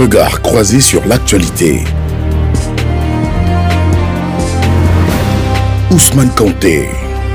Regard croisé sur l'actualité. Ousmane Kanté.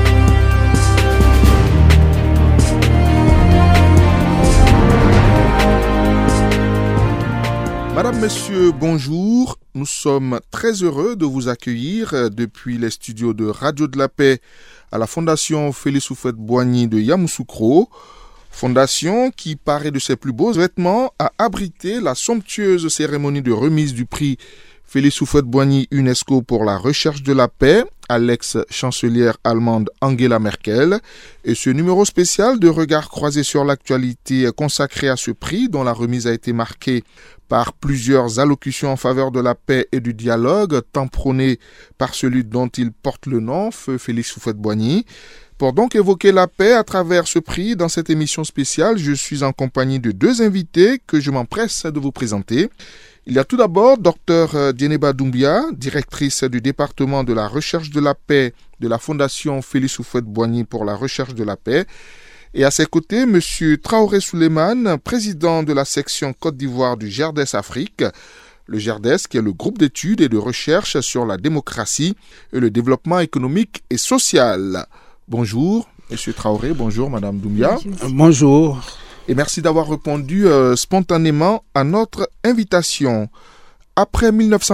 Madame, Monsieur, bonjour. Nous sommes très heureux de vous accueillir depuis les studios de Radio de la Paix à la Fondation Félix Houphouët-Boigny de Yamoussoukro. Fondation qui paraît de ses plus beaux vêtements à abriter la somptueuse cérémonie de remise du prix Félix Houphouët-Boigny UNESCO pour la recherche de la paix à l'ex-chancelière allemande Angela Merkel. Et ce numéro spécial de Regard croisé sur l'actualité est consacré à ce prix dont la remise a été marquée par plusieurs allocutions en faveur de la paix et du dialogue, tant prônées par celui dont il porte le nom, Feu Félix Houphouët-Boigny. Pour donc évoquer la paix à travers ce prix, dans cette émission spéciale, je suis en compagnie de deux invités que je m'empresse de vous présenter. Il y a tout d'abord Dr Dieneba Doumbia, directrice du département de la recherche de la paix de la Fondation Félix Houphouët-Boigny pour la recherche de la paix. Et à ses côtés, M. Traoré Souleymane, président de la section Côte d'Ivoire du GERDES Afrique. Le GERDES, qui est le groupe d'études et de recherche sur la démocratie et le développement économique et social. Bonjour, M. Traoré. Bonjour, Mme Doumbia. Bonjour. Et merci d'avoir répondu spontanément à notre invitation. Après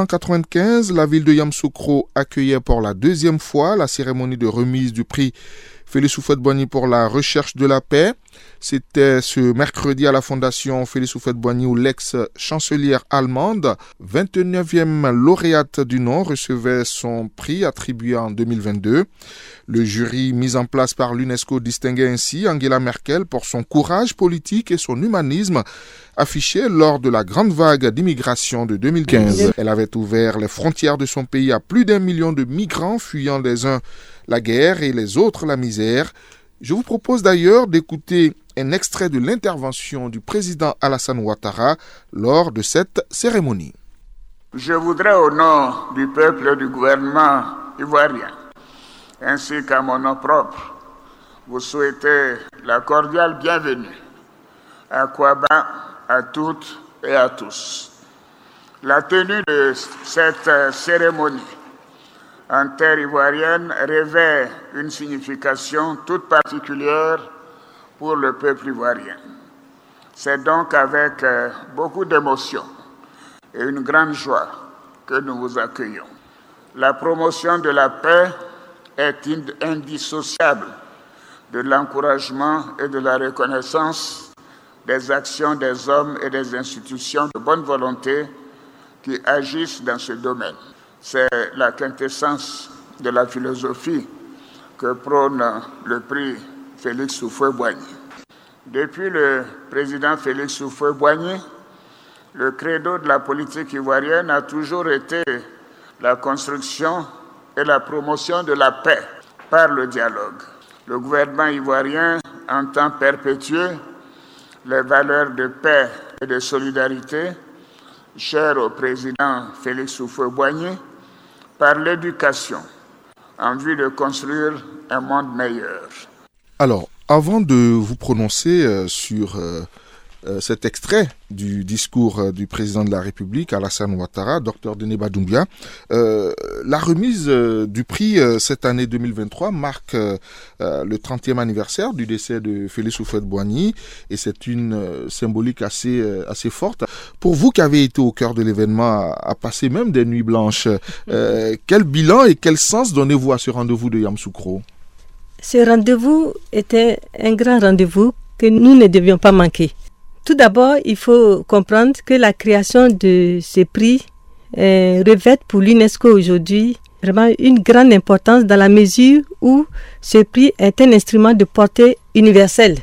1995, la ville de Yamoussoukro accueillait pour la deuxième fois la cérémonie de remise du prix Félix Houphouët-Boigny pour la recherche de la paix. C'était ce mercredi à la Fondation Félix Houphouët-Boigny où l'ex-chancelière allemande, 29e lauréate du nom, recevait son prix attribué en 2022. Le jury mis en place par l'UNESCO distinguait ainsi Angela Merkel pour son courage politique et son humanisme affiché lors de la grande vague d'immigration de 2015. Elle avait ouvert les frontières de son pays à plus d'1 million de migrants fuyant les uns la guerre et les autres la misère. Je vous propose d'ailleurs d'écouter un extrait de l'intervention du président Alassane Ouattara lors de cette cérémonie. Je voudrais au nom du peuple et du gouvernement ivoirien, ainsi qu'à mon nom propre, vous souhaiter la cordiale bienvenue à Kouaba, à toutes et à tous. La tenue de cette cérémonie en terre ivoirienne revêt une signification toute particulière pour le peuple ivoirien. C'est donc avec beaucoup d'émotion et une grande joie que nous vous accueillons. La promotion de la paix est indissociable de l'encouragement et de la reconnaissance des actions des hommes et des institutions de bonne volonté qui agissent dans ce domaine. C'est la quintessence de la philosophie que prône le prix Félix Houphouët-Boigny. Depuis le président Félix Houphouët-Boigny, le credo de la politique ivoirienne a toujours été la construction et la promotion de la paix par le dialogue. Le gouvernement ivoirien entend perpétuer les valeurs de paix et de solidarité chères au président Félix Houphouët-Boigny par l'éducation en vue de construire un monde meilleur. Alors, avant de vous prononcer sur cet extrait du discours du président de la République, Alassane Ouattara, Dr Dieneba Doumbia, la remise du prix cette année 2023 marque le 30e anniversaire du décès de Félix Houphouët-Boigny et c'est une symbolique assez forte. Pour vous qui avez été au cœur de l'événement, à passer même des nuits blanches, quel bilan et quel sens donnez-vous à ce rendez-vous de Yamoussoukro? Ce rendez-vous était un grand rendez-vous que nous ne devions pas manquer. Tout d'abord, il faut comprendre que la création de ce prix revêt pour l'UNESCO aujourd'hui vraiment une grande importance dans la mesure où ce prix est un instrument de portée universelle.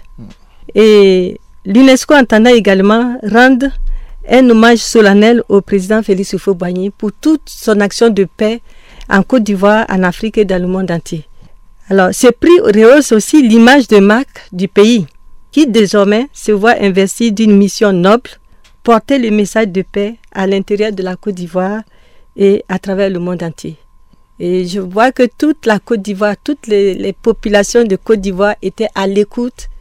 Et l'UNESCO entendait également rendre un hommage solennel au président Félix Houphouët-Boigny pour toute son action de paix en Côte d'Ivoire, en Afrique et dans le monde entier. Alors, ce prix rehausse aussi l'image de marque du pays, qui désormais se voit investi d'une mission noble, porter le message de paix à l'intérieur de la Côte d'Ivoire et à travers le monde entier. Et je vois que toute la Côte d'Ivoire, toutes les populations de Côte d'Ivoire étaient à l'écoute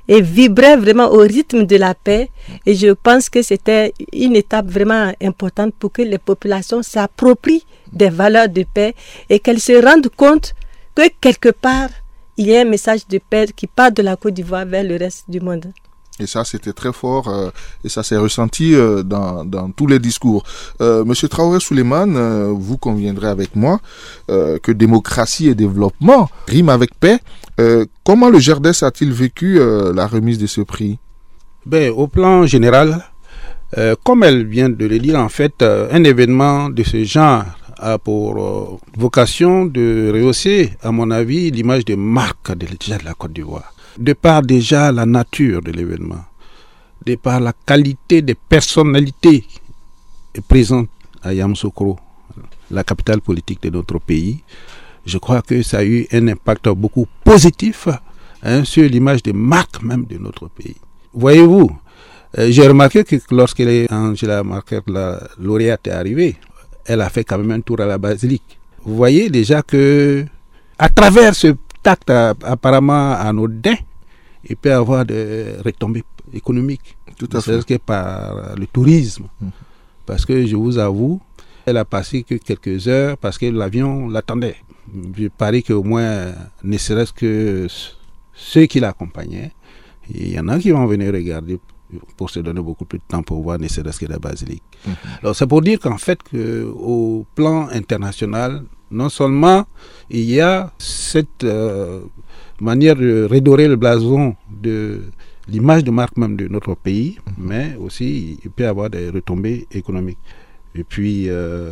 et vibraient vraiment au rythme de la paix. Et je pense que c'était une étape vraiment importante pour que les populations s'approprient des valeurs de paix et qu'elles se rendent compte que quelque part, il y a un message de paix qui part de la Côte d'Ivoire vers le reste du monde. Et ça, c'était très fort et ça s'est ressenti dans tous les discours. Monsieur Traoré Souleymane, vous conviendrez avec moi que démocratie et développement riment avec paix. Comment le GERDES a-t-il vécu la remise de ce prix? Au plan général, comme elle vient de le dire, en fait, un événement de ce genre a pour vocation de rehausser, à mon avis, l'image de marque de la Côte d'Ivoire. De par déjà la nature de l'événement, de par la qualité des personnalités présentes à Yamoussoukro, la capitale politique de notre pays, je crois que ça a eu un impact beaucoup positif sur l'image de marque même de notre pays. Voyez-vous, j'ai remarqué que lorsque Angela Merkel, la lauréate, est arrivée, elle a fait quand même un tour à la basilique. Vous voyez déjà que, à travers ce acte apparemment anodin, il peut avoir des retombées économiques. Tout à fait. C'est que par le tourisme. Parce que je vous avoue, elle a passé que quelques heures parce que l'avion l'attendait. Je parie qu'au moins, ne serait-ce que ceux qui l'accompagnaient, il y en a qui vont venir regarder pour se donner beaucoup plus de temps pour voir ne serait-ce que la basilique. Alors c'est pour dire qu'en fait, au plan international, non seulement il y a cette manière de redorer le blason de l'image de marque même de notre pays, mais aussi il peut y avoir des retombées économiques. Et puis,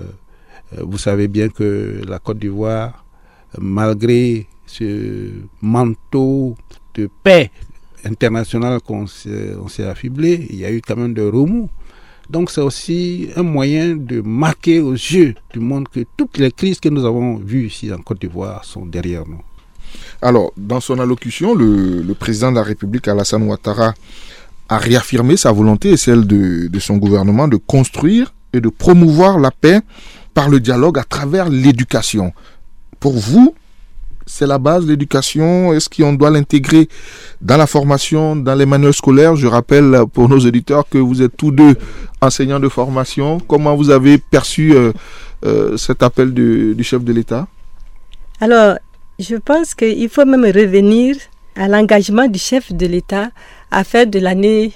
vous savez bien que la Côte d'Ivoire, malgré ce manteau de paix internationale qu'on s'est affublé, il y a eu quand même des remous. Donc c'est aussi un moyen de marquer aux yeux du monde que toutes les crises que nous avons vues ici en Côte d'Ivoire sont derrière nous. Alors, dans son allocution, le président de la République, Alassane Ouattara, a réaffirmé sa volonté et celle de son gouvernement de construire et de promouvoir la paix par le dialogue à travers l'éducation. Pour vous, c'est la base de l'éducation. Est-ce qu'on doit l'intégrer dans la formation, dans les manuels scolaires? Je rappelle pour nos auditeurs que vous êtes tous deux enseignants de formation. Comment vous avez perçu cet appel du chef de l'État? Alors, je pense qu'il faut même revenir à l'engagement du chef de l'État à faire de l'année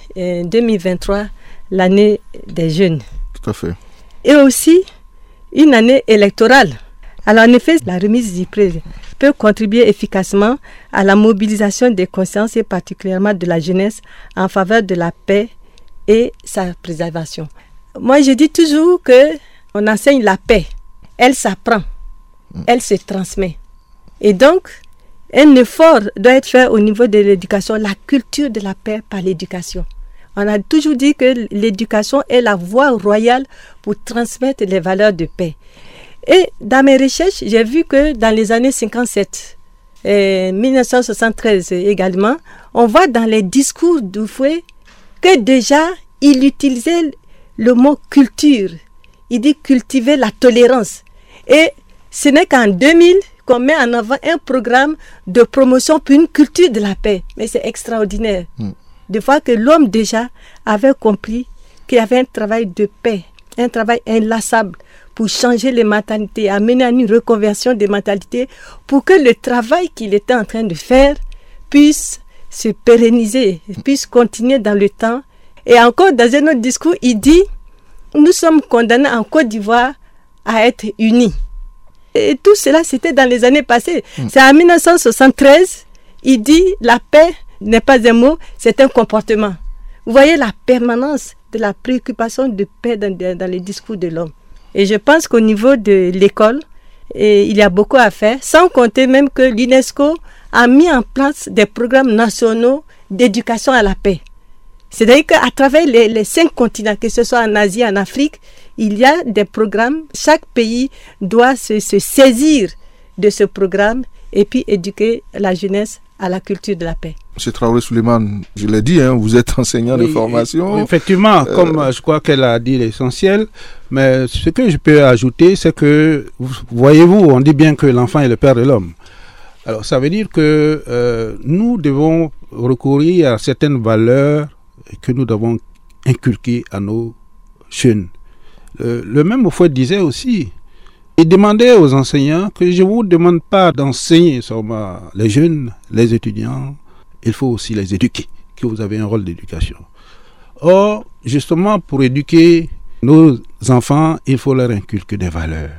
2023 l'année des jeunes. Tout à fait. Et aussi une année électorale. Alors en effet, la remise du prix peut contribuer efficacement à la mobilisation des consciences et particulièrement de la jeunesse en faveur de la paix et sa préservation. Moi, je dis toujours qu'on enseigne la paix. Elle s'apprend, elle se transmet. Et donc, un effort doit être fait au niveau de l'éducation, la culture de la paix par l'éducation. On a toujours dit que l'éducation est la voie royale pour transmettre les valeurs de paix. Et dans mes recherches, j'ai vu que dans les années 57 et 1973 également, on voit dans les discours d'Houphouët que déjà, il utilisait le mot culture. Il dit cultiver la tolérance. Et ce n'est qu'en 2000 qu'on met en avant un programme de promotion pour une culture de la paix. Mais c'est extraordinaire de voir que l'homme déjà avait compris qu'il y avait un travail de paix, un travail inlassable pour changer les mentalités, amener à une reconversion des mentalités pour que le travail qu'il était en train de faire puisse se pérenniser, puisse continuer dans le temps. Et encore dans un autre discours, il dit « Nous sommes condamnés en Côte d'Ivoire à être unis ». Et tout cela, c'était dans les années passées. C'est en 1973, il dit « La paix n'est pas un mot, c'est un comportement ». Vous voyez la permanence de la préoccupation de paix dans les discours de l'homme. Et je pense qu'au niveau de l'école, il y a beaucoup à faire, sans compter même que l'UNESCO a mis en place des programmes nationaux d'éducation à la paix. C'est-à-dire qu'à travers les 5 continents, que ce soit en Asie, en Afrique, il y a des programmes. Chaque pays doit se saisir de ce programme et puis éduquer la jeunesse à la culture de la paix. M. Traoré Souleymane, je l'ai dit, vous êtes enseignant de formation. Effectivement, comme je crois qu'elle a dit l'essentiel, mais ce que je peux ajouter, c'est que, voyez-vous, on dit bien que l'enfant est le père de l'homme. Alors ça veut dire que nous devons recourir à certaines valeurs que nous devons inculquer à nos jeunes. Le même Fouet disait aussi, il demandait aux enseignants que je ne vous demande pas d'enseigner seulement les jeunes, les étudiants, il faut aussi les éduquer, que vous avez un rôle d'éducation. Or, justement, pour éduquer nos enfants, il faut leur inculquer des valeurs.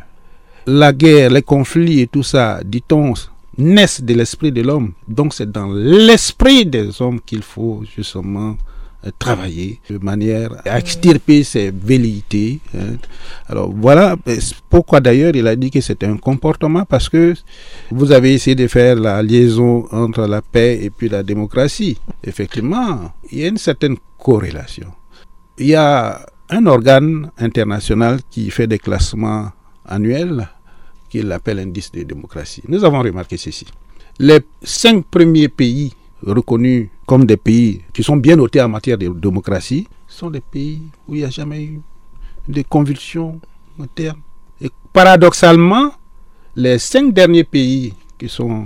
La guerre, les conflits et tout ça, dit-on, naissent de l'esprit de l'homme. Donc c'est dans l'esprit des hommes qu'il faut justement travailler de manière à extirper ces velléités. Alors voilà pourquoi d'ailleurs il a dit que c'était un comportement, parce que vous avez essayé de faire la liaison entre la paix et puis la démocratie. Effectivement, il y a une certaine corrélation. Il y a un organe international qui fait des classements annuels qu'il appelle indice de démocratie. Nous avons remarqué ceci. Les 5 premiers pays reconnus comme des pays qui sont bien notés en matière de démocratie sont des pays où il n'y a jamais eu de convulsions internes. Et paradoxalement, les 5 derniers pays qui sont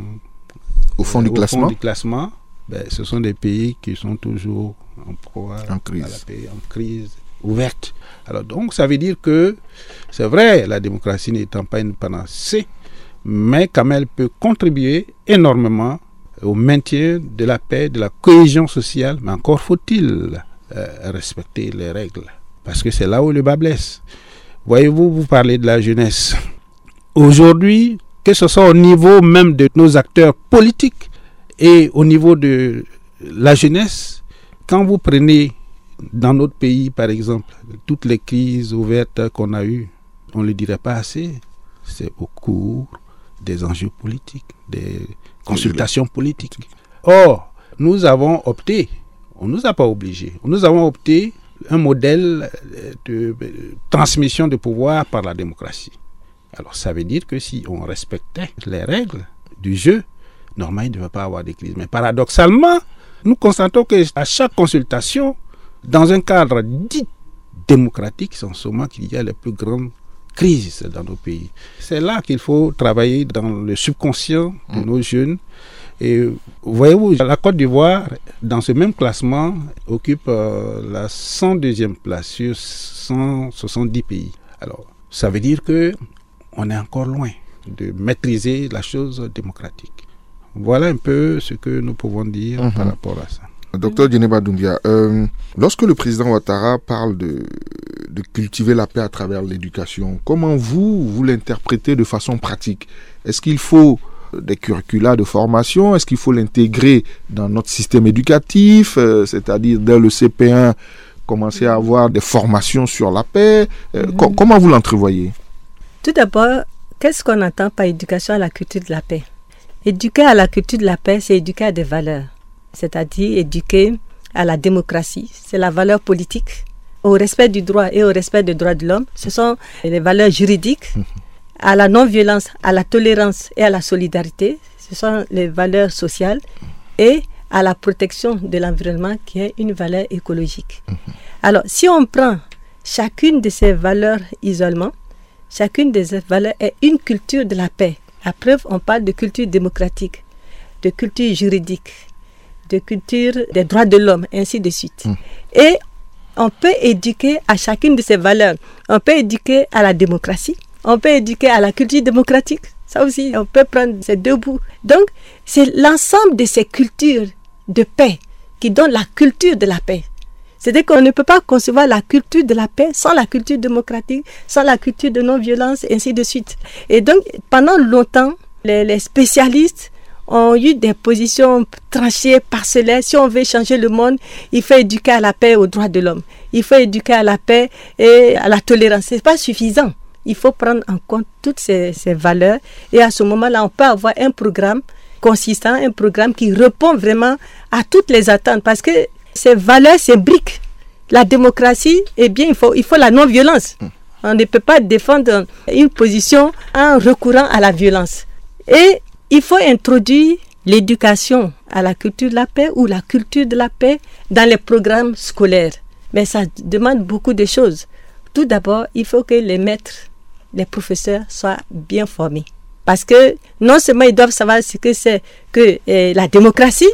au fond du classement, ce sont des pays qui sont toujours en proie à la paix, en crise ouverte. Alors donc ça veut dire que c'est vrai, la démocratie n'étant pas une panacée, mais quand même elle peut contribuer énormément au maintien de la paix, de la cohésion sociale, mais encore faut-il respecter les règles, parce que c'est là où le bas blesse. Voyez-vous, vous parlez de la jeunesse. Aujourd'hui, que ce soit au niveau même de nos acteurs politiques et au niveau de la jeunesse, quand vous prenez dans notre pays, par exemple, toutes les crises ouvertes qu'on a eues, on ne le dirait pas assez, c'est au cours des enjeux politiques, des consultations politiques. Or, nous avons opté, on ne nous a pas obligés, nous avons opté un modèle de transmission de pouvoir par la démocratie. Alors, ça veut dire que si on respectait les règles du jeu, normalement, il ne devait pas avoir de crise. Mais paradoxalement, nous constatons qu'à chaque consultation, dans un cadre dit démocratique, c'est en ce moment qu'il y a les plus grandes crises dans nos pays. C'est là qu'il faut travailler dans le subconscient de nos jeunes. Et voyez-vous, la Côte d'Ivoire, dans ce même classement, occupe la 102e place sur 170 pays. Alors, ça veut dire qu'on est encore loin de maîtriser la chose démocratique. Voilà un peu ce que nous pouvons dire par rapport à ça. Docteur Djeneba Doumbia, lorsque le président Ouattara parle de cultiver la paix à travers l'éducation, comment vous l'interprétez de façon pratique? Est-ce qu'il faut des curricula de formation? Est-ce qu'il faut l'intégrer dans notre système éducatif, c'est-à-dire dès le CP1, commencer à avoir des formations sur la paix? Comment vous l'entrevoyez? Tout d'abord, qu'est-ce qu'on entend par éducation à la culture de la paix? Éduquer à la culture de la paix, c'est éduquer à des valeurs, c'est-à-dire éduquer à la démocratie, c'est la valeur politique, au respect du droit et au respect des droits de l'homme, ce sont les valeurs juridiques, à la non-violence, à la tolérance et à la solidarité, ce sont les valeurs sociales, et à la protection de l'environnement qui est une valeur écologique. Alors, si on prend chacune de ces valeurs isolement, chacune de ces valeurs est une culture de la paix. À preuve, on parle de culture démocratique, de culture juridique, de culture des droits de l'homme, ainsi de suite. Et on peut éduquer à chacune de ces valeurs. On peut éduquer à la démocratie, on peut éduquer à la culture démocratique. Ça aussi, on peut prendre ces deux bouts. Donc, c'est l'ensemble de ces cultures de paix qui donne la culture de la paix. C'est-à-dire qu'on ne peut pas concevoir la culture de la paix sans la culture démocratique, sans la culture de non-violence, ainsi de suite. Et donc, pendant longtemps, les spécialistes ont eu des positions tranchées, parcellaires. Si on veut changer le monde, il faut éduquer à la paix et aux droits de l'homme. Il faut éduquer à la paix et à la tolérance. Ce n'est pas suffisant. Il faut prendre en compte toutes ces valeurs. Et à ce moment-là, on peut avoir un programme consistant, un programme qui répond vraiment à toutes les attentes. Parce que ces valeurs s'imbriquent. La démocratie, eh bien, il faut la non-violence. On ne peut pas défendre une position en recourant à la violence. Et il faut introduire l'éducation à la culture de la paix ou la culture de la paix dans les programmes scolaires. Mais ça demande beaucoup de choses. Tout d'abord, il faut que les maîtres, les professeurs soient bien formés. Parce que non seulement ils doivent savoir ce que c'est que la démocratie,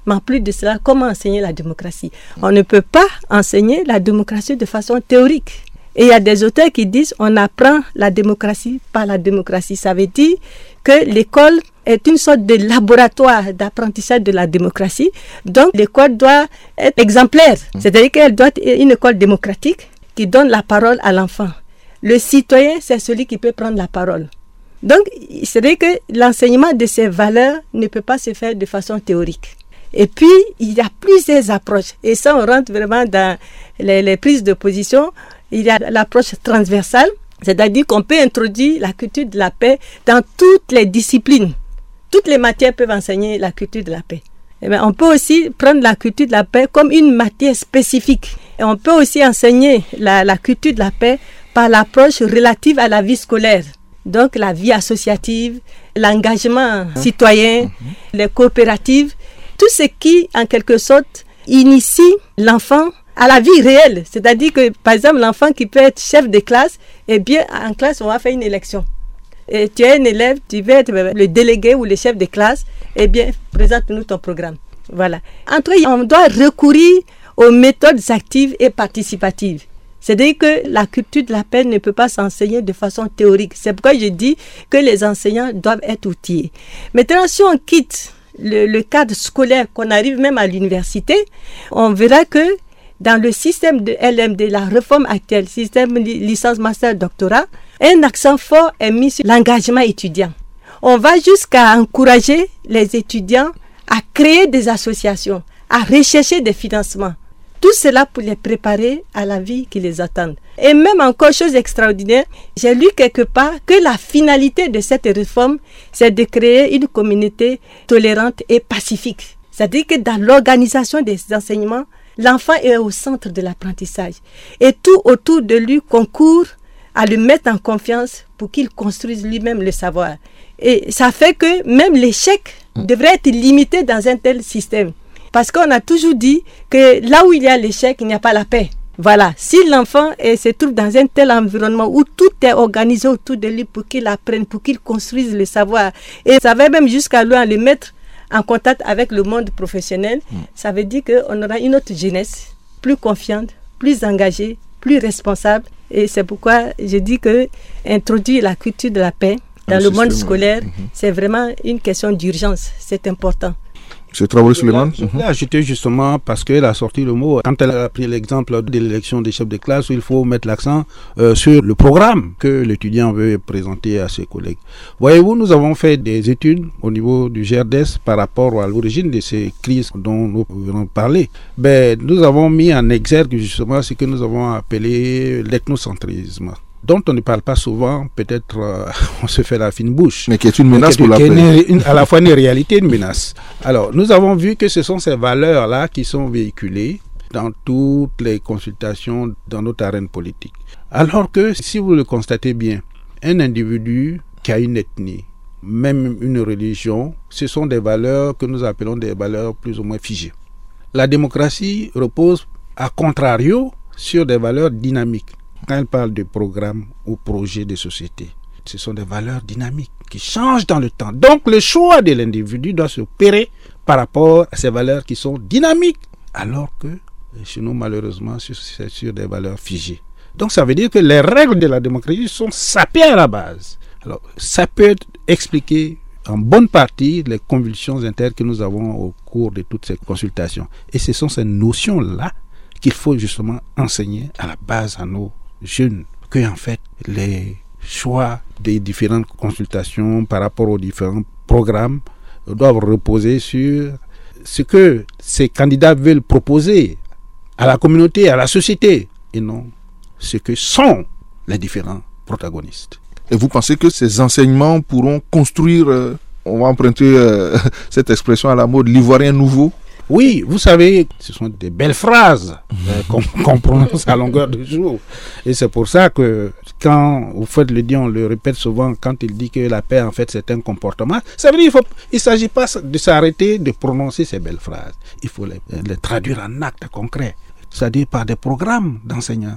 Mais en plus de cela, comment enseigner la démocratie? On ne peut pas enseigner la démocratie de façon théorique. Et il y a des auteurs qui disent on apprend la démocratie par la démocratie. Ça veut dire que l'école est une sorte de laboratoire d'apprentissage de la démocratie. Donc l'école doit être exemplaire. C'est-à-dire qu'elle doit être une école démocratique qui donne la parole à l'enfant. Le citoyen, c'est celui qui peut prendre la parole. Donc, c'est vrai que l'enseignement de ces valeurs ne peut pas se faire de façon théorique. Et puis, il y a plusieurs approches. Et ça, on rentre vraiment dans les prises de position. Il y a l'approche transversale, c'est-à-dire qu'on peut introduire la culture de la paix dans toutes les disciplines. Toutes les matières peuvent enseigner la culture de la paix. Et bien, on peut aussi prendre la culture de la paix comme une matière spécifique. Et on peut aussi enseigner la culture de la paix par l'approche relative à la vie scolaire. Donc, la vie associative, l'engagement citoyen, les coopératives, tout ce qui, en quelque sorte, initie l'enfant à la vie réelle. C'est-à-dire que, par exemple, l'enfant qui peut être chef de classe, eh bien, en classe, on va faire une élection. Et tu es un élève, tu veux être le délégué ou le chef de classe, eh bien, présente-nous ton programme. Voilà. En tout cas, on doit recourir aux méthodes actives et participatives. C'est-à-dire que la culture de la paix ne peut pas s'enseigner de façon théorique. C'est pourquoi je dis que les enseignants doivent être outillés. Maintenant, si on quitte le cadre scolaire, qu'on arrive même à l'université, on verra que dans le système de LMD, la réforme actuelle, système licence, master, doctorat, un accent fort est mis sur l'engagement étudiant. On va jusqu'à encourager les étudiants à créer des associations, à rechercher des financements. Tout cela pour les préparer à la vie qui les attend. Et même encore, chose extraordinaire, j'ai lu quelque part que la finalité de cette réforme, c'est de créer une communauté tolérante et pacifique. C'est-à-dire que dans l'organisation des enseignements, l'enfant est au centre de l'apprentissage. Et tout autour de lui concourt à le mettre en confiance pour qu'il construise lui-même le savoir. Et ça fait que même l'échec devrait être limité dans un tel système. Parce qu'on a toujours dit que là où il y a l'échec, il n'y a pas la paix. Voilà. Si l'enfant se trouve dans un tel environnement où tout est organisé autour de lui pour qu'il apprenne, pour qu'il construise le savoir, et ça va même jusqu'à loin le mettre en contact avec le monde professionnel, ça veut dire qu'on aura une autre jeunesse plus confiante, plus engagée, plus responsable. Et c'est pourquoi je dis que introduire la culture de la paix dans le monde scolaire, c'est vraiment une question d'urgence. C'est important. M. Traoré Suleiman. Je voulais ajouter justement, parce qu'elle a sorti le mot, quand elle a pris l'exemple de l'élection des chefs de classe, où il faut mettre l'accent sur le programme que l'étudiant veut présenter à ses collègues. Voyez-vous, nous avons fait des études au niveau du GRDS par rapport à l'origine de ces crises dont nous venons de parler. Nous avons mis en exergue justement ce que nous avons appelé l'ethnocentrisme, dont on ne parle pas souvent, peut-être on se fait la fine bouche. Mais qui est une menace pour la paix. À la fois une réalité et une menace. Alors, nous avons vu que ce sont ces valeurs-là qui sont véhiculées dans toutes les consultations dans notre arène politique. Alors que, si vous le constatez bien, un individu qui a une ethnie, même une religion, ce sont des valeurs que nous appelons des valeurs plus ou moins figées. La démocratie repose, à contrario, sur des valeurs dynamiques. Quand elle parle de programme ou projet de société, ce sont des valeurs dynamiques qui changent dans le temps. Donc, le choix de l'individu doit s'opérer par rapport à ces valeurs qui sont dynamiques, alors que chez nous, malheureusement, c'est sur des valeurs figées. Donc, ça veut dire que les règles de la démocratie sont sapées à la base. Alors, ça peut expliquer en bonne partie les convulsions internes que nous avons au cours de toutes ces consultations. Et ce sont ces notions-là qu'il faut justement enseigner à la base à nos jeunes, que en fait les choix des différentes consultations par rapport aux différents programmes doivent reposer sur ce que ces candidats veulent proposer à la communauté, à la société, et non ce que sont les différents protagonistes. Et vous pensez que ces enseignements pourront construire, on va emprunter cette expression à la mode, l'ivoirien nouveau? Oui, vous savez, ce sont des belles phrases qu'on prononce à longueur de jour. Et c'est pour ça que quand vous faites le dire, on le répète souvent, quand il dit que la paix, en fait, c'est un comportement, ça veut dire qu'il ne s'agit pas de s'arrêter de prononcer ces belles phrases. Il faut les traduire en actes concrets, c'est-à-dire par des programmes d'enseignants.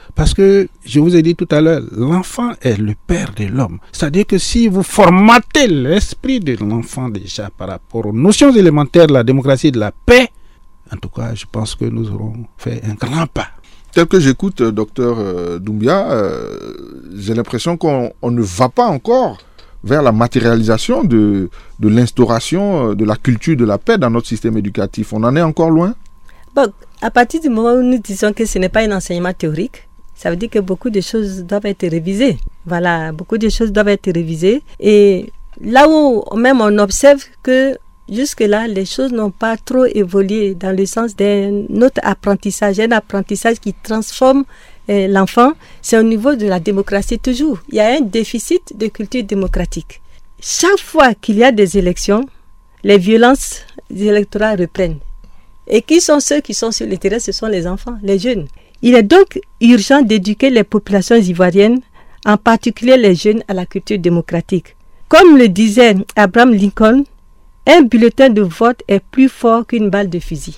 Parce que, je vous ai dit tout à l'heure, l'enfant est le père de l'homme. C'est-à-dire que si vous formatez l'esprit de l'enfant déjà par rapport aux notions élémentaires de la démocratie et de la paix, en tout cas, je pense que nous aurons fait un grand pas. Tel que j'écoute Dr Doumbia, j'ai l'impression qu'on ne va pas encore vers la matérialisation de l'instauration de la culture de la paix dans notre système éducatif. On en est encore loin? Bon, à partir du moment où nous disons que ce n'est pas un enseignement théorique, ça veut dire que beaucoup de choses doivent être révisées. Voilà, beaucoup de choses doivent être révisées. Et là où même on observe que jusque-là, les choses n'ont pas trop évolué dans le sens d'un autre apprentissage, un apprentissage qui transforme l'enfant, c'est au niveau de la démocratie toujours. Il y a un déficit de culture démocratique. Chaque fois qu'il y a des élections, les violences électorales reprennent. Et qui sont ceux qui sont sur le terrain? Ce sont les enfants, les jeunes. Il est donc urgent d'éduquer les populations ivoiriennes, en particulier les jeunes, à la culture démocratique. Comme le disait Abraham Lincoln, un bulletin de vote est plus fort qu'une balle de fusil.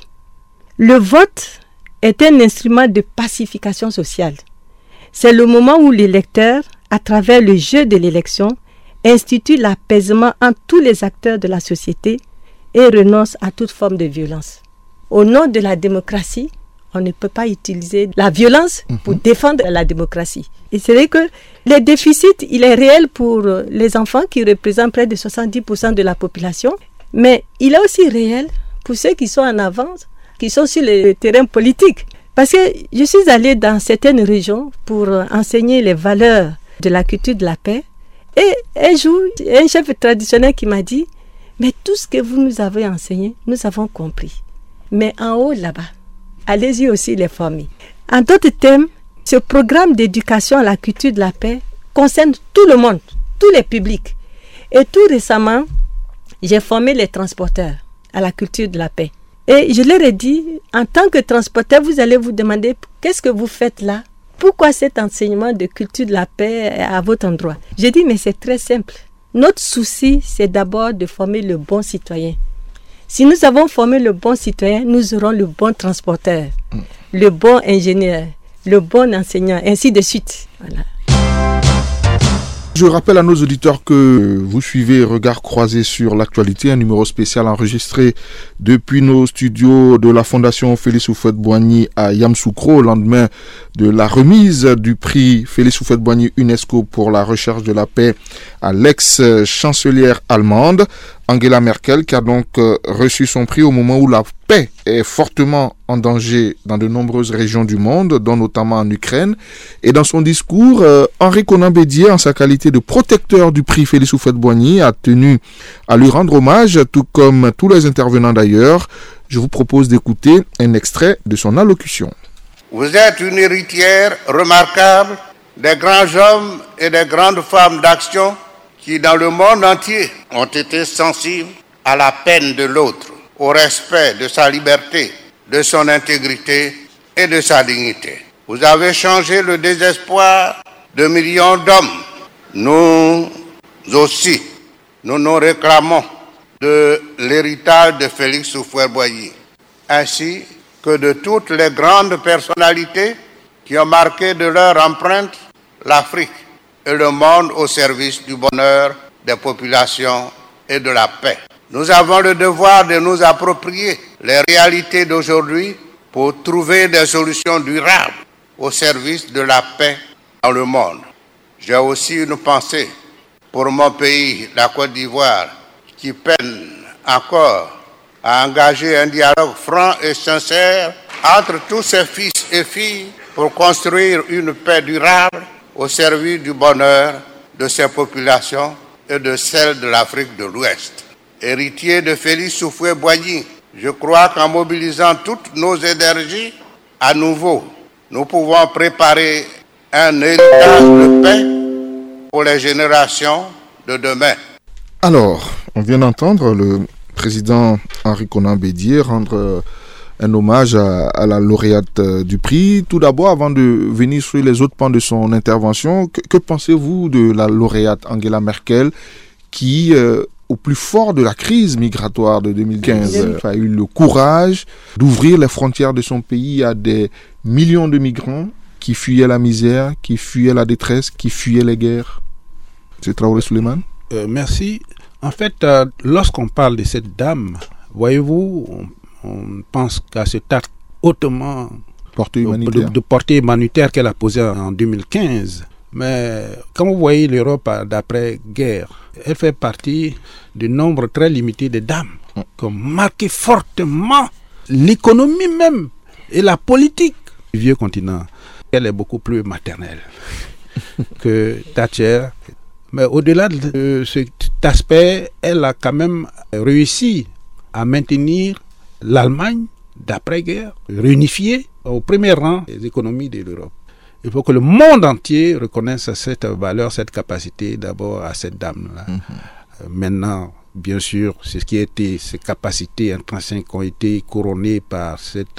Le vote est un instrument de pacification sociale. C'est le moment où l'électeur, à travers le jeu de l'élection, institue l'apaisement entre tous les acteurs de la société et renonce à toute forme de violence. Au nom de la démocratie, on ne peut pas utiliser la violence pour défendre la démocratie. Et c'est vrai que le déficit, il est réel pour les enfants qui représentent près de 70% de la population, mais il est aussi réel pour ceux qui sont en avance, qui sont sur le terrain politique. Parce que je suis allée dans certaines régions pour enseigner les valeurs de la culture de la paix. Et un jour, un chef traditionnel qui m'a dit, mais tout ce que vous nous avez enseigné, nous avons compris. Mais en haut, là-bas, allez-y aussi les former. En d'autres termes, ce programme d'éducation à la culture de la paix concerne tout le monde, tous les publics. Et tout récemment, j'ai formé les transporteurs à la culture de la paix. Et je leur ai dit, en tant que transporteur, vous allez vous demander, qu'est-ce que vous faites là? Pourquoi cet enseignement de culture de la paix est à votre endroit? J'ai dit, mais c'est très simple. Notre souci, c'est d'abord de former le bon citoyen. Si nous avons formé le bon citoyen, nous aurons le bon transporteur, le bon ingénieur, le bon enseignant, ainsi de suite. Voilà. Je rappelle à nos auditeurs que vous suivez Regard croisé sur l'actualité, un numéro spécial enregistré depuis nos studios de la Fondation Félix Houphouët-Boigny à Yamoussoukro, au lendemain de la remise du prix Félix Houphouët-Boigny UNESCO pour la recherche de la paix à l'ex-chancelière allemande, Angela Merkel, qui a donc reçu son prix au moment où la paix est fortement en danger dans de nombreuses régions du monde, dont notamment en Ukraine. Et dans son discours, Henri Konan Bédié, en sa qualité de protecteur du prix Félix Houphouët-Boigny, a tenu à lui rendre hommage, tout comme tous les intervenants d'ailleurs. Je vous propose d'écouter un extrait de son allocution. Vous êtes une héritière remarquable des grands hommes et des grandes femmes d'action qui, dans le monde entier, ont été sensibles à la peine de l'autre, au respect de sa liberté, de son intégrité et de sa dignité. Vous avez changé le désespoir de millions d'hommes. Nous aussi, nous nous réclamons de l'héritage de Félix Houphouët-Boigny, ainsi que de toutes les grandes personnalités qui ont marqué de leur empreinte l'Afrique et le monde au service du bonheur des populations et de la paix. Nous avons le devoir de nous approprier les réalités d'aujourd'hui pour trouver des solutions durables au service de la paix dans le monde. J'ai aussi une pensée pour mon pays, la Côte d'Ivoire, qui peine encore à engager un dialogue franc et sincère entre tous ses fils et filles pour construire une paix durable au service du bonheur de ses populations et de celle de l'Afrique de l'Ouest. Héritier de Félix Houphouët-Boigny, je crois qu'en mobilisant toutes nos énergies, à nouveau, nous pouvons préparer un héritage de paix pour les générations de demain. Alors, on vient d'entendre le président Henri Konan Bédié rendre un hommage à la lauréate du prix. Tout d'abord, avant de venir sur les autres pans de son intervention, que pensez-vous de la lauréate Angela Merkel qui, au plus fort de la crise migratoire de 2015, a eu le courage d'ouvrir les frontières de son pays à des millions de migrants qui fuyaient la misère, qui fuyaient la détresse, qui fuyaient les guerres. C'est Traoré Souleymane. Merci. En fait, lorsqu'on parle de cette dame, voyez-vous, on pense qu'à cet acte hautement de portée humanitaire qu'elle a posé en 2015. Mais quand vous voyez l'Europe d'après-guerre, elle fait partie du nombre très limité de dames qui ont marqué fortement l'économie même et la politique du vieux continent. Elle est beaucoup plus maternelle que Thatcher. Mais au-delà de cet aspect, elle a quand même réussi à maintenir l'Allemagne d'après-guerre, réunifiée au premier rang des économies de l'Europe. Il faut que le monde entier reconnaisse cette valeur, cette capacité d'abord à cette dame-là. Maintenant, bien sûr, c'est ce qui a été, ces capacités intrinsèques ont été couronnées par cette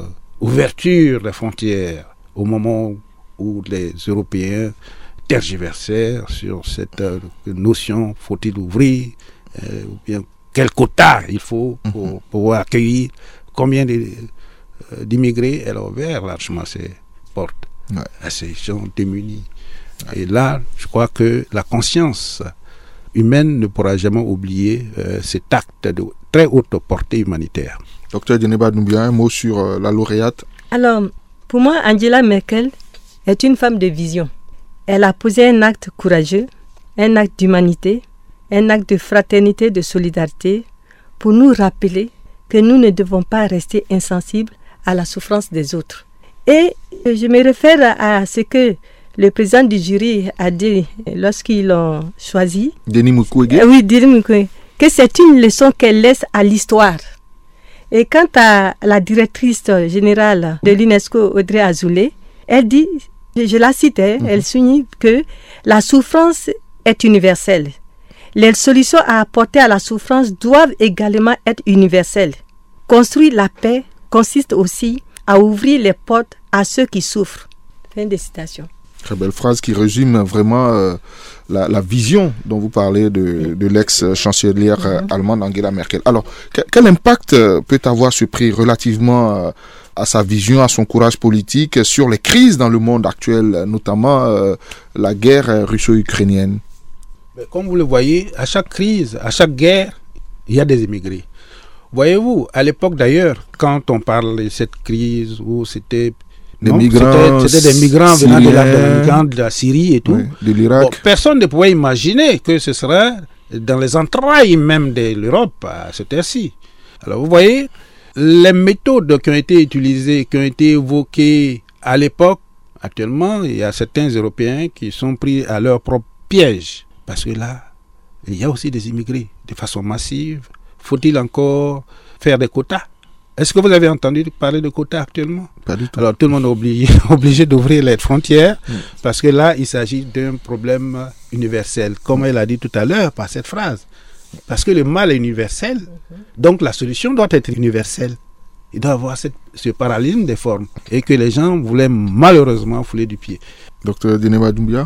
ouverture des frontières au moment où les Européens tergiversaient sur cette notion, faut-il ouvrir, ou bien quel quota il faut pour pouvoir accueillir, combien d'immigrés. Elle a ouvert largement ses portes à ces gens démunis. Et là, je crois que la conscience humaine ne pourra jamais oublier cet acte de très haute portée humanitaire. Docteur Djeneba Doumbia, un mot sur la lauréate. Alors, pour moi, Angela Merkel est une femme de vision. Elle a posé un acte courageux, un acte d'humanité, un acte de fraternité, de solidarité, pour nous rappeler que nous ne devons pas rester insensibles à la souffrance des autres. Et je me réfère à ce que le président du jury a dit lorsqu'ils l'ont choisi. Denis Mukwege. Oui, Denis Mukwege. Que c'est une leçon qu'elle laisse à l'histoire. Et quant à la directrice générale de l'UNESCO, Audrey Azoulay, elle dit, je la cite, elle souligne que la souffrance est universelle. Les solutions à apporter à la souffrance doivent également être universelles. Construire la paix consiste aussi à ouvrir les portes à ceux qui souffrent. Fin de citation. Très belle phrase qui résume vraiment la vision dont vous parlez de l'ex-chancelière allemande Angela Merkel. Alors, quel impact peut avoir ce prix relativement à sa vision, à son courage politique sur les crises dans le monde actuel, notamment la guerre russo-ukrainienne? Comme vous le voyez, à chaque crise, à chaque guerre, il y a des immigrés. Voyez-vous, à l'époque d'ailleurs, quand on parle de cette crise où c'était des migrants venant de la Syrie et tout, de l'Irak. Bon, personne ne pouvait imaginer que ce serait dans les entrailles même de l'Europe à cette heure-ci. Alors vous voyez, les méthodes qui ont été utilisées, qui ont été évoquées à l'époque, actuellement, il y a certains Européens qui sont pris à leur propre piège. Parce que là, il y a aussi des immigrés de façon massive. Faut-il encore faire des quotas? Est-ce que vous avez entendu parler de quotas actuellement? Pas du tout. Alors tout le monde est obligé d'ouvrir les frontières parce que là, il s'agit d'un problème universel, comme elle a dit tout à l'heure par cette phrase. Parce que le mal est universel, donc la solution doit être universelle. Il doit y avoir ce parallélisme des formes et que les gens voulaient malheureusement fouler du pied. Docteur Djeneba Doumbia,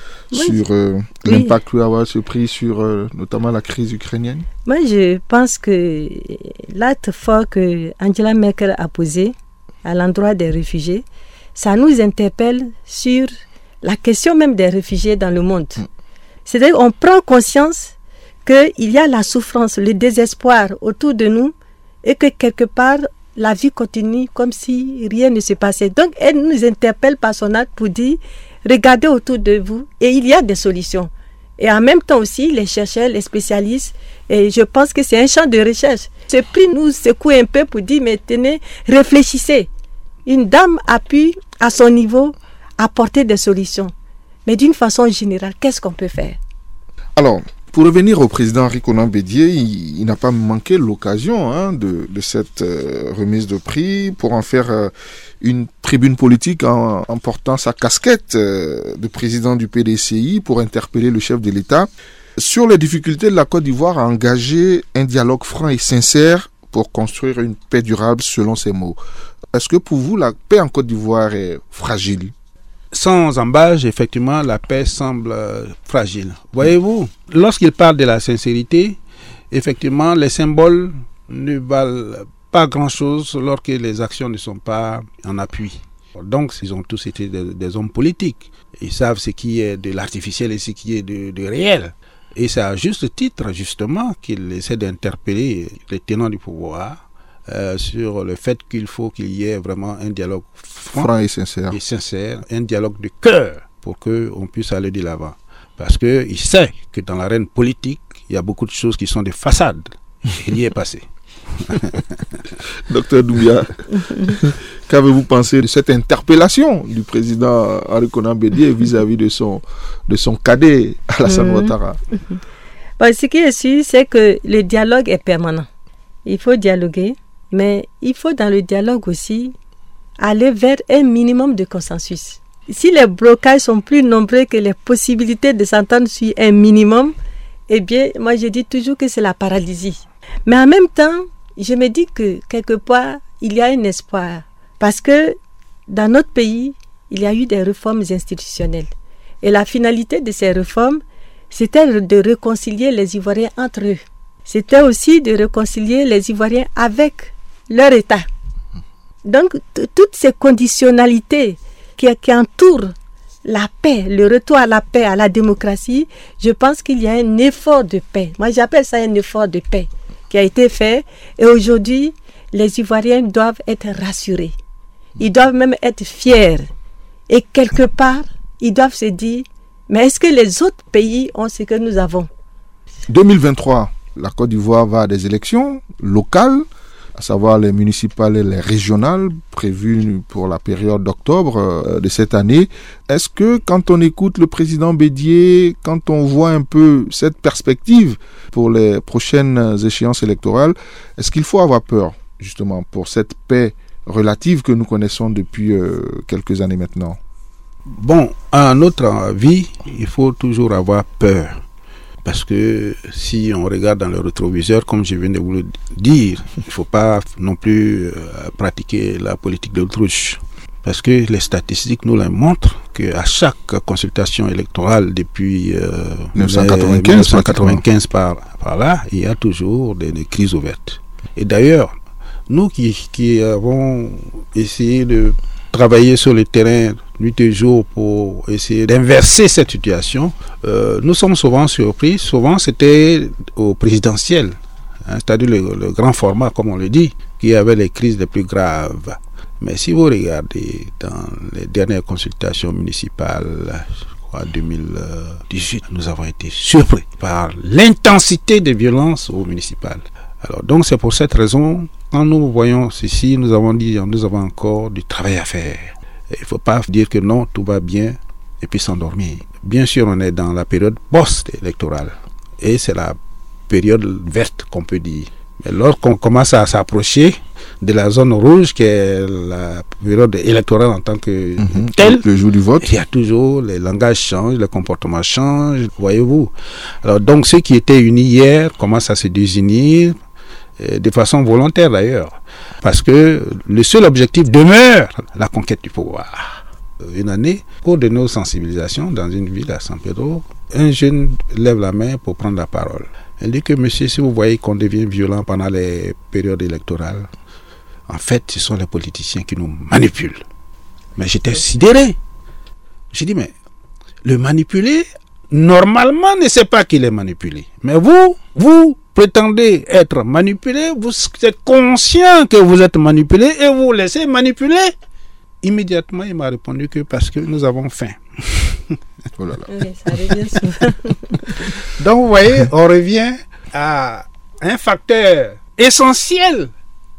sur l'impact que peut avoir ce prix sur notamment la crise ukrainienne? Moi, je pense que l'acte fort que Angela Merkel a posé à l'endroit des réfugiés, ça nous interpelle sur la question même des réfugiés dans le monde. C'est-à-dire qu'on prend conscience qu'il y a la souffrance, le désespoir autour de nous et que quelque part, la vie continue comme si rien ne se passait. Donc, elle nous interpelle par son acte pour dire regardez autour de vous et il y a des solutions. Et en même temps aussi, les chercheurs, les spécialistes, et je pense que c'est un champ de recherche. Ce prix nous secoue un peu pour dire, mais tenez, réfléchissez. Une dame a pu, à son niveau, apporter des solutions. Mais d'une façon générale, qu'est-ce qu'on peut faire? Alors, pour revenir au président Henri Konan Bédié, il n'a pas manqué l'occasion de cette remise de prix pour en faire une tribune politique en portant sa casquette de président du PDCI pour interpeller le chef de l'État sur les difficultés de la Côte d'Ivoire à engager un dialogue franc et sincère pour construire une paix durable selon ses mots. Est-ce que pour vous, la paix en Côte d'Ivoire est fragile? Sans embâche, effectivement, la paix semble fragile. Voyez-vous, lorsqu'il parle de la sincérité, effectivement, les symboles ne valent pas grand-chose lorsque les actions ne sont pas en appui. Donc, ils ont tous été des hommes politiques. Ils savent ce qui est de l'artificiel et ce qui est de réel. Et c'est à juste titre, justement, qu'ils essaient d'interpeller les tenants du pouvoir sur le fait qu'il faut qu'il y ait vraiment un dialogue franc et sincère, un dialogue de cœur pour qu'on puisse aller de l'avant. Parce qu'il sait que dans l'arène politique, il y a beaucoup de choses qui sont des façades. Il y est passé. Docteur Doumbia, qu'avez-vous pensé de cette interpellation du président Henri Konan Bédié vis-à-vis de son cadet Alassane Ouattara? Ce qui est sûr, c'est que le dialogue est permanent. Il faut dialoguer, mais il faut dans le dialogue aussi aller vers un minimum de consensus. Si les blocages sont plus nombreux que les possibilités de s'entendre sur un minimum, eh bien, moi je dis toujours que c'est la paralysie. Mais en même temps, je me dis que quelque part, il y a un espoir. Parce que dans notre pays, il y a eu des réformes institutionnelles. Et la finalité de ces réformes, c'était de réconcilier les Ivoiriens entre eux. C'était aussi de réconcilier les Ivoiriens avec leur État. Donc, toutes ces conditionnalités qui entourent la paix, le retour à la paix, à la démocratie, je pense qu'il y a un effort de paix. Moi, j'appelle ça un effort de paix qui a été fait. Et aujourd'hui, les Ivoiriens doivent être rassurés. Ils doivent même être fiers. Et quelque part, ils doivent se dire, mais est-ce que les autres pays ont ce que nous avons? 2023, la Côte d'Ivoire va à des élections locales, à savoir les municipales et les régionales prévues pour la période d'octobre de cette année. Est-ce que quand on écoute le président Bédié, quand on voit un peu cette perspective pour les prochaines échéances électorales, est-ce qu'il faut avoir peur justement pour cette paix relative que nous connaissons depuis quelques années maintenant? Bon, à notre avis, il faut toujours avoir peur. Parce que si on regarde dans le rétroviseur, comme je viens de vous le dire, il ne faut pas non plus pratiquer la politique de l'autruche. Parce que les statistiques nous la montrent qu'à chaque consultation électorale depuis 1995 par là, il y a toujours des crises ouvertes. Et d'ailleurs, nous qui avons essayé de travailler sur le terrain nuit et jour pour essayer d'inverser cette situation, nous sommes souvent surpris. Souvent c'était au présidentiel, c'est-à-dire le grand format comme on le dit, qui avait les crises les plus graves. Mais si vous regardez dans les dernières consultations municipales, je crois 2018, nous avons été surpris par l'intensité des violences aux municipales. Alors donc c'est pour cette raison, quand nous voyons ceci, nous avons dit nous avons encore du travail à faire. Il ne faut pas dire que non, tout va bien et puis s'endormir. Bien sûr, on est dans la période post-électorale et c'est la période verte qu'on peut dire. Mais lorsqu'on commence à s'approcher de la zone rouge qui est la période électorale en tant que telle, le jour du vote, il y a toujours, les langages changent, les comportements changent, voyez-vous. Alors donc ceux qui étaient unis hier commencent à se désunir, de façon volontaire d'ailleurs, parce que le seul objectif demeure la conquête du pouvoir. Une année, au cours de nos sensibilisations dans une ville à San Pedro, un jeune lève la main pour prendre la parole. Il dit que monsieur, si vous voyez qu'on devient violent pendant les périodes électorales, en fait, ce sont les politiciens qui nous manipulent. Mais j'étais sidéré. J'ai dit, mais le manipuler, normalement, ne sait pas qu'il est manipulé. Mais vous prétendez être manipulé, vous êtes conscient que vous êtes manipulé et vous laissez manipuler. Immédiatement, il m'a répondu que parce que nous avons faim. Oh là là. Oui, ça revient souvent. Donc, vous voyez, on revient à un facteur essentiel,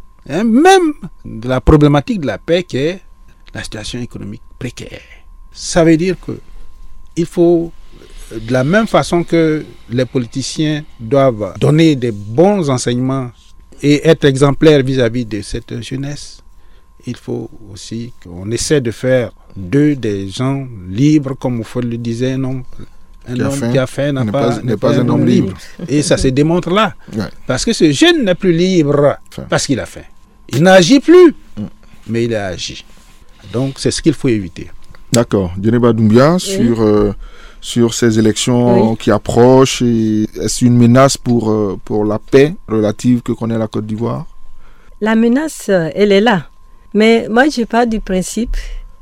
même de la problématique de la paix, qui est la situation économique précaire. Ça veut dire que il faut, de la même façon que les politiciens doivent donner des bons enseignements et être exemplaires vis-à-vis de cette jeunesse, il faut aussi qu'on essaie de faire d'eux des gens libres, comme vous le disiez, un homme qui a faim n'est pas un homme libre. Et ça se démontre là. Ouais. Parce que ce jeune n'est plus libre parce qu'il a faim. Il n'agit plus, mais il a agi. Donc c'est ce qu'il faut éviter. D'accord. Djeneba Doumbia, sur ces élections qui approchent, est-ce une menace pour la paix relative que connaît la Côte d'Ivoire? La menace, elle est là. Mais moi, je pars du principe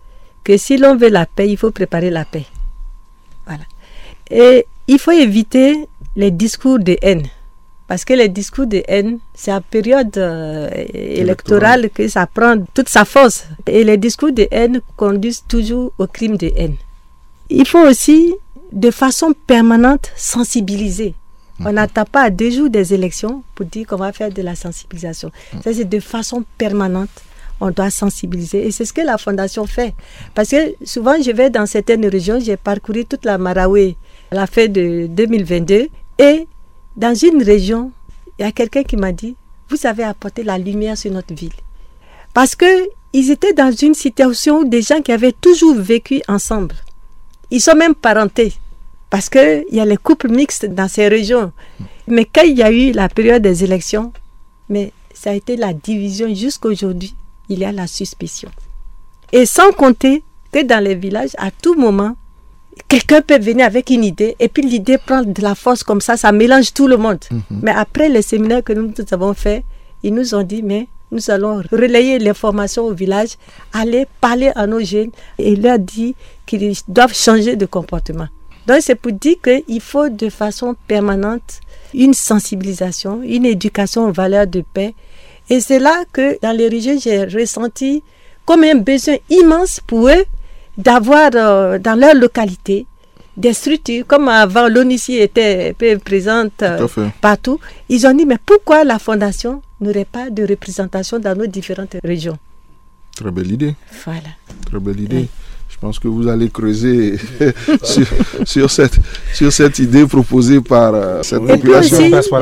que si l'on veut la paix, il faut préparer la paix. Voilà. Et il faut éviter les discours de haine. Parce que les discours de haine, c'est en période électorale que ça prend toute sa force. Et les discours de haine conduisent toujours au crime de haine. Il faut aussi, de façon permanente, sensibiliser. On n'attend pas à 2 jours des élections pour dire qu'on va faire de la sensibilisation. Ça, c'est de façon permanente. On doit sensibiliser. Et c'est ce que la Fondation fait. Parce que souvent, je vais dans certaines régions, j'ai parcouru toute la Marawi à la fin de 2022. Et dans une région, il y a quelqu'un qui m'a dit, vous avez apporté la lumière sur notre ville. Parce qu'ils étaient dans une situation où des gens qui avaient toujours vécu ensemble. Ils sont même parentés. Parce qu'il y a les couples mixtes dans ces régions. Mais quand il y a eu la période des élections, mais ça a été la division jusqu'à aujourd'hui. Il y a la suspicion. Et sans compter que dans les villages, à tout moment, quelqu'un peut venir avec une idée et puis l'idée prend de la force comme ça mélange tout le monde. Mais après les séminaires que nous avons faits, ils nous ont dit, mais nous allons relayer l'information au village, aller parler à nos jeunes et leur dire qu'ils doivent changer de comportement. Donc c'est pour dire qu'il faut de façon permanente une sensibilisation, une éducation aux valeurs de paix. Et c'est là que dans les régions, j'ai ressenti comme un besoin immense pour eux d'avoir dans leur localité des structures, comme avant l'ONICI était présente partout. Ils ont dit, mais pourquoi la Fondation n'aurait pas de représentation dans nos différentes régions? Très belle idée. Voilà. Très belle idée. Oui. Je pense que vous allez creuser sur cette idée proposée par cette population.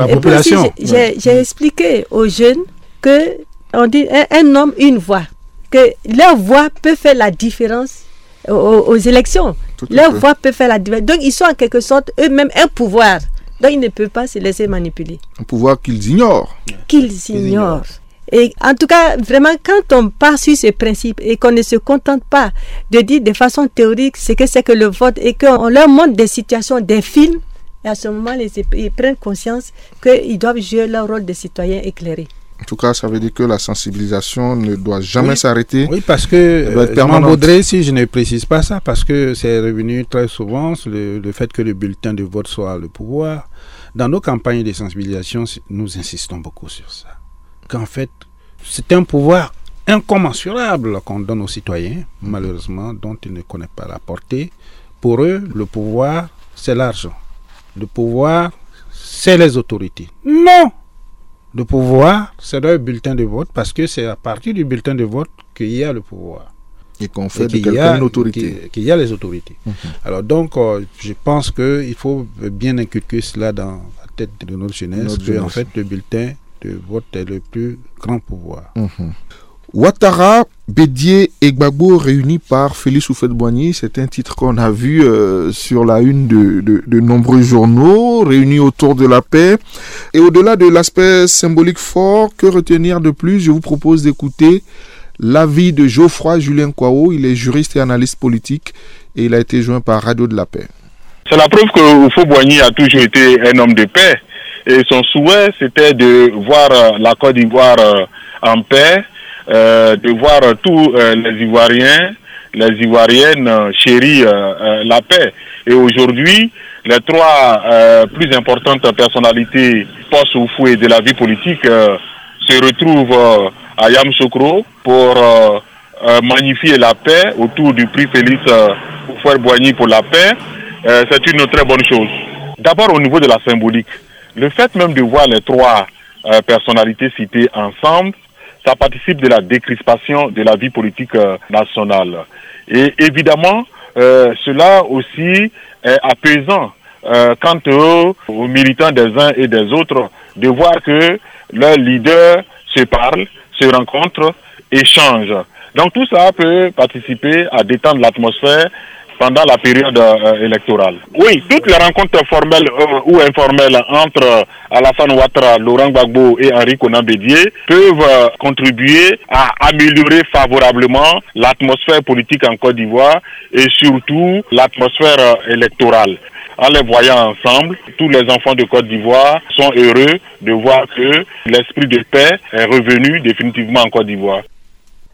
J'ai expliqué aux jeunes que on dit un homme, une voix. Que leur voix peut faire la différence aux élections. Leur voix peut faire la différence. Donc ils sont en quelque sorte eux-mêmes un pouvoir. Donc ils ne peuvent pas se laisser manipuler. Un pouvoir qu'ils ignorent. Qu'ils ignorent. Et en tout cas, vraiment, quand on part sur ce principe et qu'on ne se contente pas de dire de façon théorique ce que c'est que le vote et qu'on leur montre des situations, des films, et à ce moment, ils prennent conscience qu'ils doivent jouer leur rôle de citoyens éclairés. En tout cas, ça veut dire que la sensibilisation ne doit jamais s'arrêter. Oui, parce que je m'en voudrais si je ne précise pas ça, parce que c'est revenu très souvent le fait que le bulletin de vote soit le pouvoir. Dans nos campagnes de sensibilisation, nous insistons beaucoup sur ça. Qu'en fait, c'est un pouvoir incommensurable qu'on donne aux citoyens, malheureusement, dont ils ne connaissent pas la portée. Pour eux, le pouvoir, c'est l'argent. Le pouvoir, c'est les autorités. Non! Le pouvoir, c'est leur bulletin de vote, parce que c'est à partir du bulletin de vote qu'il y a le pouvoir. Et qu'on fait de quelqu'un une autorité. Qu'il y a les autorités. Alors donc, je pense qu'il faut bien inculquer cela dans la tête de notre jeunesse, en fait, le bulletin de vote est le plus grand pouvoir. Ouattara, Bédié et Gbagbo réunis par Félix Houphouët-Boigny, c'est un titre qu'on a vu sur la une de nombreux journaux, réunis autour de la paix. Et au-delà de l'aspect symbolique fort, que retenir de plus? Je vous propose d'écouter l'avis de Geoffroy Julien Kwao. Il est juriste et analyste politique et il a été joint par Radio de la Paix. C'est la preuve que Houphouët-Boigny a toujours été un homme de paix. Et son souhait, c'était de voir la Côte d'Ivoire en paix, de voir tous les Ivoiriens, les Ivoiriennes chérir la paix. Et aujourd'hui, les 3 plus importantes personnalités post-Houphouët de la vie politique se retrouvent à Yamoussoukro pour magnifier la paix autour du prix Félix Houphouët-Boigny pour la paix. C'est une très bonne chose. D'abord au niveau de la symbolique. Le fait même de voir les 3 personnalités citées ensemble, ça participe de la décrispation de la vie politique nationale. Et évidemment, cela aussi est apaisant quant aux militants des uns et des autres de voir que leurs leaders se parlent, se rencontrent, échangent. Donc tout ça peut participer à détendre l'atmosphère pendant la période électorale. Oui, toutes les rencontres formelles ou informelles entre Alassane Ouattara, Laurent Gbagbo et Henri Konan Bédié peuvent contribuer à améliorer favorablement l'atmosphère politique en Côte d'Ivoire et surtout l'atmosphère électorale. En les voyant ensemble, tous les enfants de Côte d'Ivoire sont heureux de voir que l'esprit de paix est revenu définitivement en Côte d'Ivoire.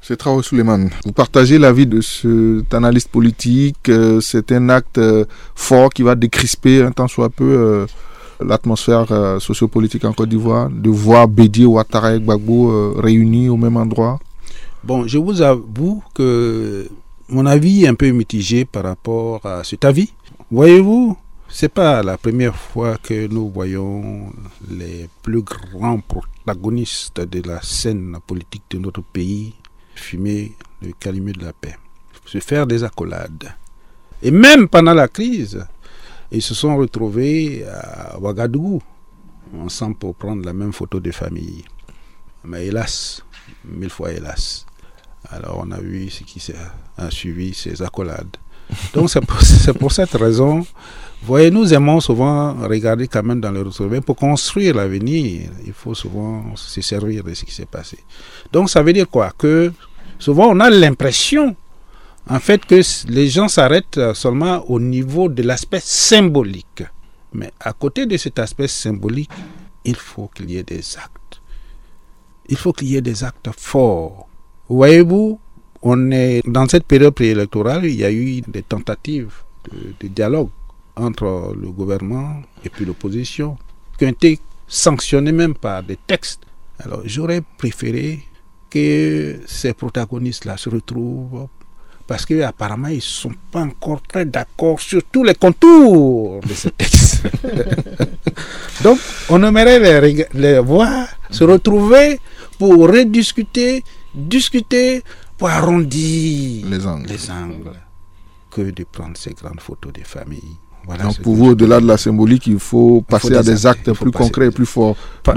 C'est Traoré Souleymane. Vous partagez l'avis de cet analyste politique. C'est un acte fort qui va décrisper un tant soit peu l'atmosphère sociopolitique en Côte d'Ivoire, de voir Bédié, Ouattara et Gbagbo réunis au même endroit. Bon, je vous avoue que mon avis est un peu mitigé par rapport à cet avis. Voyez-vous, c'est pas la première fois que nous voyons les plus grands protagonistes de la scène politique de notre pays fumer le calumet de la paix, se faire des accolades. Et même pendant la crise, ils se sont retrouvés à Ouagadougou, ensemble pour prendre la même photo de famille. Mais hélas, 1000 fois hélas. Alors on a vu ce qui a suivi ces accolades. Donc c'est pour cette raison, voyez, nous aimons souvent regarder quand même dans le retour. Pour construire l'avenir, il faut souvent se servir de ce qui s'est passé. Donc ça veut dire quoi? Que souvent on a l'impression en fait que les gens s'arrêtent seulement au niveau de l'aspect symbolique. Mais à côté de cet aspect symbolique, il faut qu'il y ait des actes. Il faut qu'il y ait des actes forts. Voyez-vous, on est dans cette période préélectorale, il y a eu des tentatives de dialogue entre le gouvernement et puis l'opposition, qui ont été sanctionnées même par des textes. Alors j'aurais préféré que ces protagonistes-là se retrouvent, parce qu'apparemment ils ne sont pas encore très d'accord sur tous les contours de ces textes. Donc on aimerait les voir se retrouver pour rediscuter, discuter, pour arrondir les angles, que de prendre ces grandes photos des familles. Voilà. Donc pour vous, au-delà de la symbolique, il faut passer à des actes plus concrets et plus forts.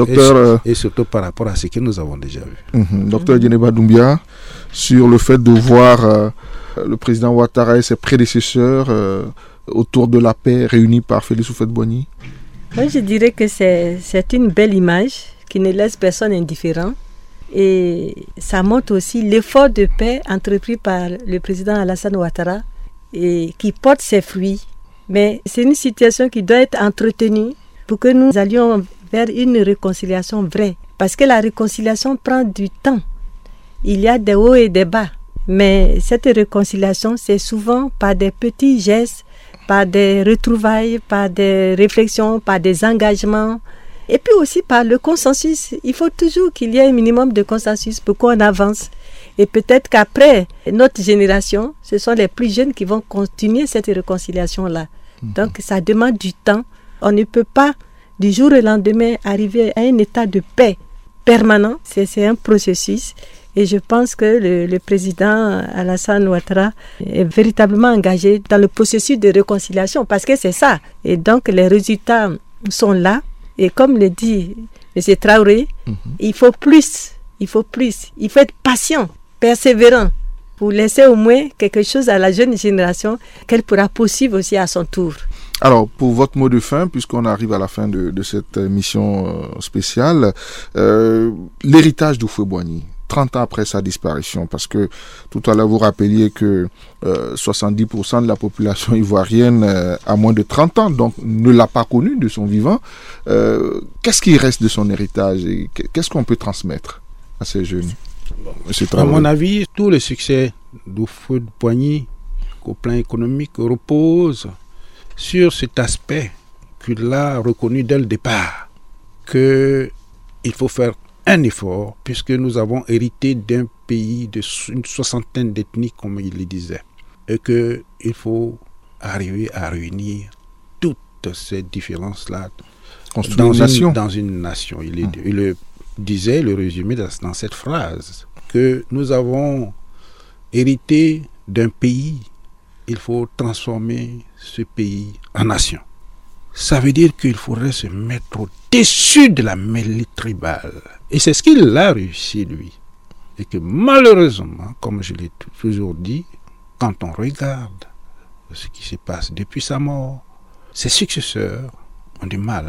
Et surtout par rapport à ce que nous avons déjà vu. Docteur Djeneba Doumbia, sur le fait de voir le président Ouattara et ses prédécesseurs autour de la paix réunis par Félix Houphouët-Boigny. Moi, je dirais que c'est une belle image qui ne laisse personne indifférent. Et ça montre aussi l'effort de paix entrepris par le président Alassane Ouattara et qui porte ses fruits. Mais c'est une situation qui doit être entretenue pour que nous allions vers une réconciliation vraie. Parce que la réconciliation prend du temps. Il y a des hauts et des bas. Mais cette réconciliation, c'est souvent par des petits gestes, par des retrouvailles, par des réflexions, par des engagements. Et puis aussi par le consensus. Il faut toujours qu'il y ait un minimum de consensus pour qu'on avance. Et peut-être qu'après notre génération, ce sont les plus jeunes qui vont continuer cette réconciliation-là. Donc ça demande du temps. On ne peut pas du jour au lendemain arriver à un état de paix permanent. C'est un processus. Et je pense que le président Alassane Ouattara est véritablement engagé dans le processus de réconciliation parce que c'est ça. Et donc les résultats sont là. Et comme le dit M. Traoré, il faut plus, il faut être patient, persévérant, pour laisser au moins quelque chose à la jeune génération qu'elle pourra poursuivre aussi à son tour. Alors, pour votre mot de fin, puisqu'on arrive à la fin de cette mission spéciale, l'héritage d'Houphouët-Boigny, 30 ans après sa disparition, parce que tout à l'heure vous rappeliez que 70% de la population ivoirienne a moins de 30 ans, donc ne l'a pas connu de son vivant. Qu'est-ce qui reste de son héritage et qu'est-ce qu'on peut transmettre à ces jeunes? À mon avis, tout le succès d'Houphouët-Boigny au plan économique repose sur cet aspect qu'il a reconnu dès le départ, qu'il faut faire un effort, puisque nous avons hérité d'un pays de une soixantaine d'ethnies, comme il le disait, et qu'il faut arriver à réunir toutes ces différences-là dans une nation. Il le disait, le résumé dans cette phrase, que nous avons hérité d'un pays, il faut transformer ce pays en nation. Ça veut dire qu'il faudrait se mettre au-dessus de la mêlée tribale. Et c'est ce qu'il a réussi, lui. Et que malheureusement, comme je l'ai toujours dit, quand on regarde ce qui se passe depuis sa mort, ses successeurs ont du mal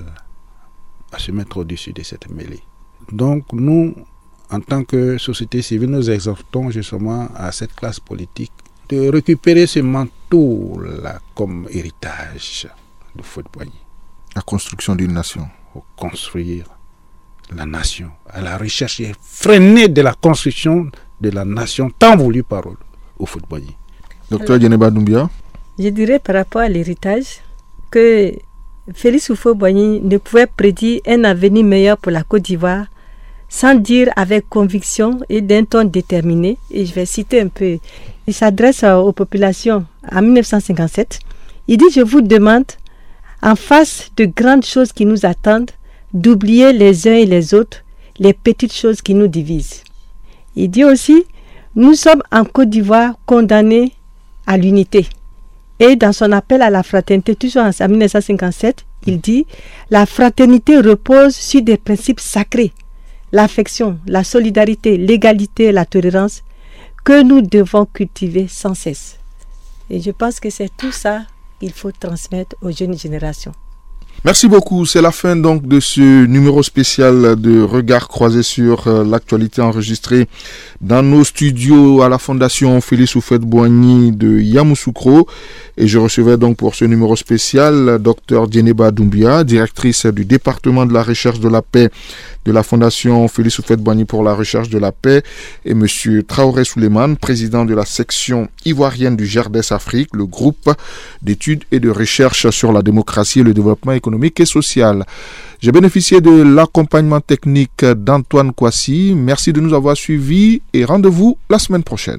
à se mettre au-dessus de cette mêlée. Donc nous, en tant que société civile, nous exhortons justement à cette classe politique de récupérer ce manteau-là comme héritage de Houphouët-Boigny. La construction d'une nation. Pour construire la nation, à la recherche effrénée de la construction de la nation tant voulue par Houphouët-Boigny. Docteur Djeneba Doumbia. Je dirais par rapport à l'héritage que Félix Houphouët-Boigny ne pouvait prédire un avenir meilleur pour la Côte d'Ivoire sans dire avec conviction et d'un ton déterminé. Et je vais citer un peu. Il s'adresse aux populations en 1957. Il dit « Je vous demande, en face de grandes choses qui nous attendent, d'oublier les uns et les autres les petites choses qui nous divisent. » Il dit aussi « Nous sommes en Côte d'Ivoire condamnés à l'unité. » Et dans son appel à la fraternité, toujours en 1957, il dit « La fraternité repose sur des principes sacrés, l'affection, la solidarité, l'égalité et la tolérance que nous devons cultiver sans cesse. » Et je pense que c'est tout ça qu'il faut transmettre aux jeunes générations. Merci beaucoup. C'est la fin donc de ce numéro spécial de Regard croisé sur l'actualité enregistré dans nos studios à la Fondation Félix Houphouët-Boigny de Yamoussoukro. Et je recevais donc pour ce numéro spécial Dr Djeneba Doumbia, directrice du département de la recherche de la paix de la Fondation Félix Houphouët-Boigny pour la recherche de la paix, et Monsieur Traoré Souleymane, président de la section ivoirienne du GERDES Afrique, le groupe d'études et de recherche sur la démocratie et le développement économique et social. J'ai bénéficié de l'accompagnement technique d'Antoine Kouassi. Merci de nous avoir suivis et rendez-vous la semaine prochaine.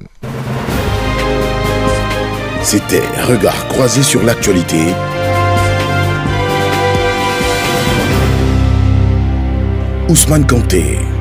C'était Regard croisé sur l'actualité. Ousmane Kanté.